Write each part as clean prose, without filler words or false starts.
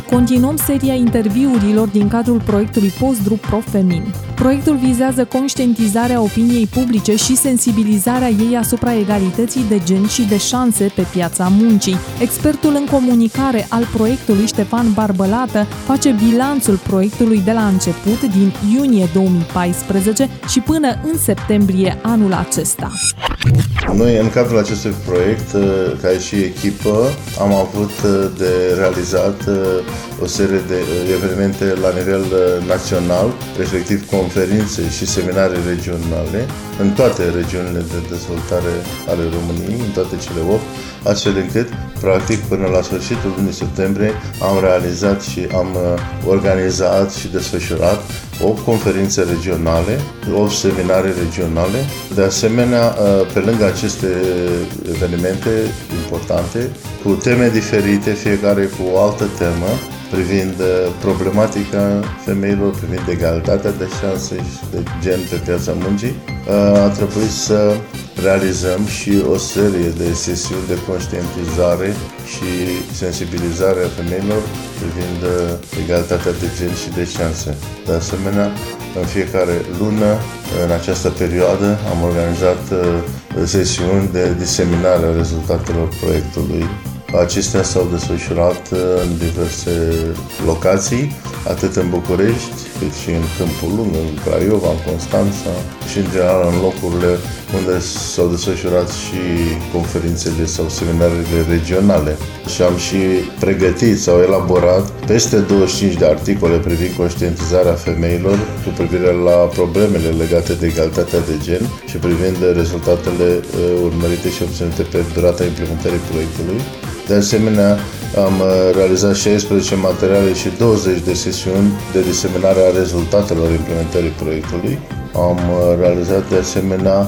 Continuăm seria interviurilor din cadrul proiectului Postdrup Pro-Femin. Proiectul vizează conștientizarea opiniei publice și sensibilizarea ei asupra egalității de gen și de șanse pe piața muncii. Expertul în comunicare al proiectului, Ștefan Barbălată, face bilanțul proiectului de la început, din iunie 2014 și până în septembrie anul acesta. Noi, în cadrul acestui proiect, ca și echipă, am avut de realizat o serie de evenimente la nivel național, respectiv conferințe și seminarii regionale, în toate regiunile de dezvoltare ale României, în toate cele 8, astfel încât, practic, până la sfârșitul lunii septembrie, am realizat și am organizat și desfășurat 8 conferințe regionale, 8 seminarii regionale. De asemenea, pe lângă aceste evenimente importante, cu teme diferite, fiecare cu o altă temă, privind problematica femeilor, privind egalitatea de șanse și de gen pe piața muncii, a trebuit să realizăm și o serie de sesiuni de conștientizare și sensibilizare a femeilor privind egalitatea de gen și de șanse. De asemenea, în fiecare lună, în această perioadă, am organizat sesiuni de diseminare a rezultatelor proiectului. Acestea s-au desfășurat în diverse locații, atât în București, cât și în Câmpul Lung, în Craiova, în Constanța și, în general, în locurile unde s-au desfășurat și conferințele sau seminariile regionale. Și am și pregătit sau elaborat peste 25 de articole privind conștientizarea femeilor cu privire la problemele legate de egalitatea de gen și privind rezultatele urmărite și obținute pe durata implementării proiectului. De asemenea, am realizat 16 materiale și 20 de sesiuni de diseminare a rezultatelor implementării proiectului. Am realizat de asemenea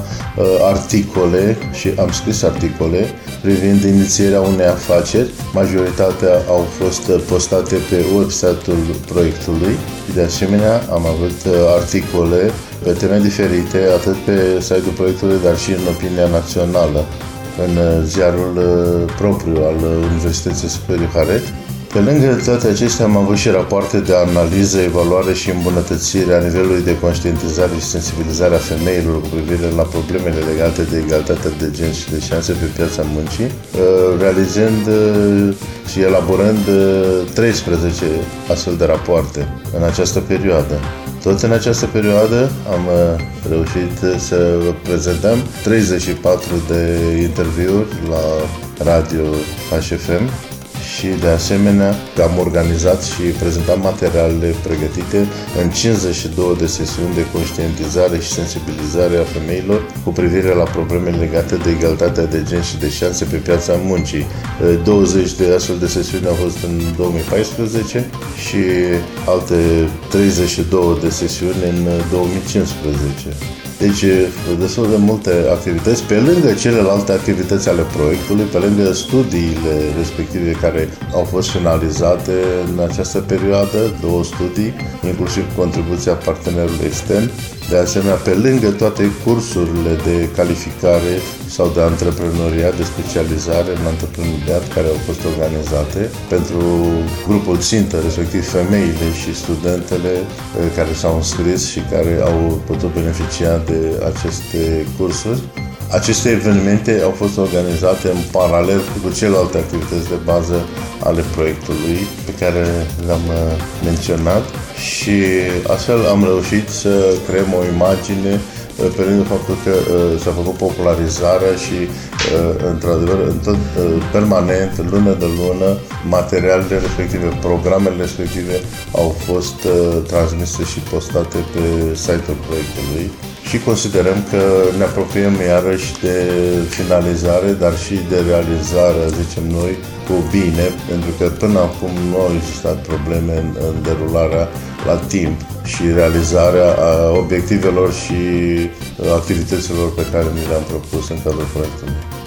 articole și am scris articole privind inițierea unei afaceri. Majoritatea au fost postate pe website-ul proiectului. De asemenea, am avut articole pe teme diferite, atât pe site-ul proiectului, dar și în opinia națională, în ziarul propriu al Universității Superior Haret. Pe lângă toate acestea am avut și rapoarte de analiză, evaluare și îmbunătățire a nivelului de conștientizare și sensibilizare a femeilor cu privire la problemele legate de egalitatea de gen și de șanse pe piața muncii, realizând și elaborând 13 astfel de rapoarte în această perioadă. Tot în această perioadă am reușit să prezentăm 34 de interviuri la Radio HFM și, de asemenea, am organizat și prezentat materialele pregătite în 52 de sesiuni de conștientizare și sensibilizare a femeilor cu privire la probleme legate de egalitatea de gen și de șanse pe piața muncii. 20 de astfel de sesiuni au fost în 2014 și alte 32 de sesiuni în 2015. Deci, destul de multe activități, pe lângă celelalte activități ale proiectului, pe lângă studiile respective care au fost finalizate în această perioadă, 2 studii, inclusiv contribuția partenerului extern. De asemenea, pe lângă toate cursurile de calificare sau de antreprenoriat, de specializare în antreprenoriat care au fost organizate pentru grupul țintă, respectiv femeile și studentele care s-au înscris și care au putut beneficia de aceste cursuri. Aceste evenimente au fost organizate în paralel cu celelalte activități de bază ale proiectului pe care le-am menționat și astfel am reușit să creăm o imagine pe lângă faptul că s-a făcut popularizarea și, într-adevăr, permanent, lună de lună, materialele respective, programele respective au fost transmise și postate pe site-ul proiectului. Și considerăm că ne apropiem iarăși de finalizare, dar și de realizare, zicem noi, cu bine, pentru că până acum nu au existat probleme în derularea la timp și realizarea obiectivelor și activităților pe care ni le-am propus în cadrul proiectului.